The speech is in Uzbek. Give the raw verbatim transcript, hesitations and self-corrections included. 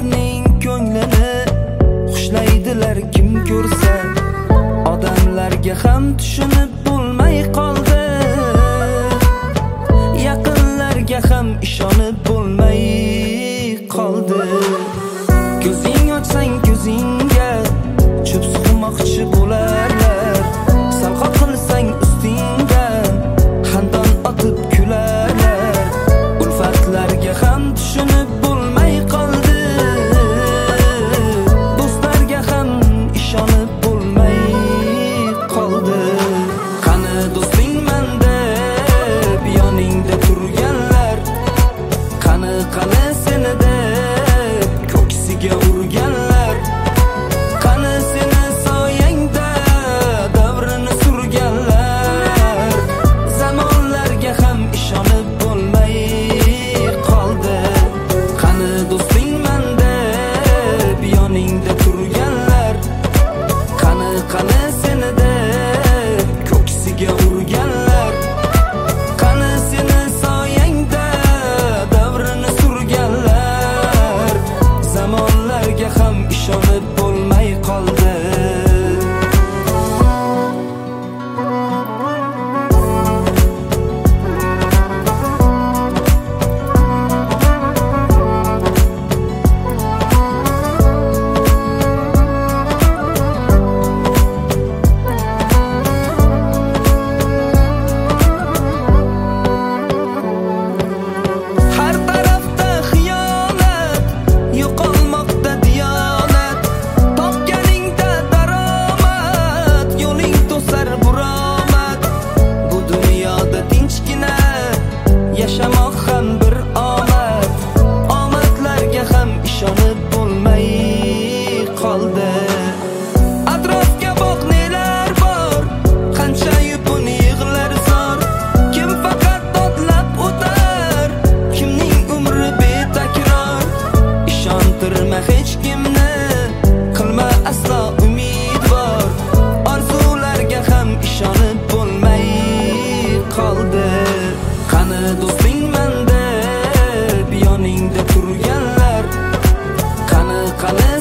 odamlarning ko'nglini xushlaydilar kim ko'rsa. Odamlarga ham tushunib bo'lmay qoldi, yaqinlarga ham ishonib bo'lmay qoldi. Ko'zing ochsang ko'zingga cho'p suqmoqchi bo'larlar, salqoq qilsang ustingdan xandon otib kularlar. Ulfatlarga ham tushunib bo'lmay qoldi, do'stlarga ham ishonib bo'lmay qoldi. Qani do'stingman deb yoningda turganlar, qani qani seni deb ko'ksiga urganlar, qani seni soyangda davrini surganlar. Zamonlarga ham ishonib bo'lmay qoldi. Qani do'stingman deb yoningda turganlar, qani qani seni deb ko'ksiga urganlar, qani seni soyangda davrini surganlar. Zamonlarga ham ishonib bo'lmay qoldi. Har tarafda xiyonat, yo'qolmoqda diyonat. Topganingda daromad, yo'ling to'sar buromad. Bu dunyoda tinchgina yashamoq ham bir omad. Omadlarga ham ishonib bo'lmay qoldi. Atrofga boq, nelar bor, qancha yupun yig'lar zor. Kim faqat dodlab o'tar, kimning umri betakror. Ishontirma hech kimni, qilma aslo umidvor. Orzularga ham ishonib bo'lmay qoldi. Qani do'stingman deb yoningda turganlar, qani qani